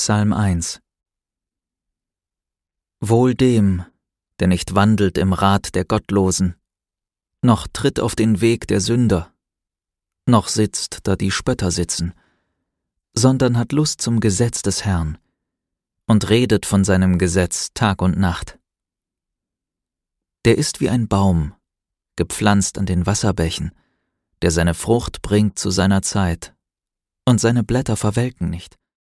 Psalm 1. Wohl dem, der nicht wandelt im Rat der Gottlosen, noch tritt auf den Weg der Sünder, noch sitzt, da die Spötter sitzen, sondern hat Lust zum Gesetz des Herrn und redet von seinem Gesetz Tag und Nacht. Der ist wie ein Baum, gepflanzt an den Wasserbächen, der seine Frucht bringt zu seiner Zeit, und seine Blätter verwelken nicht.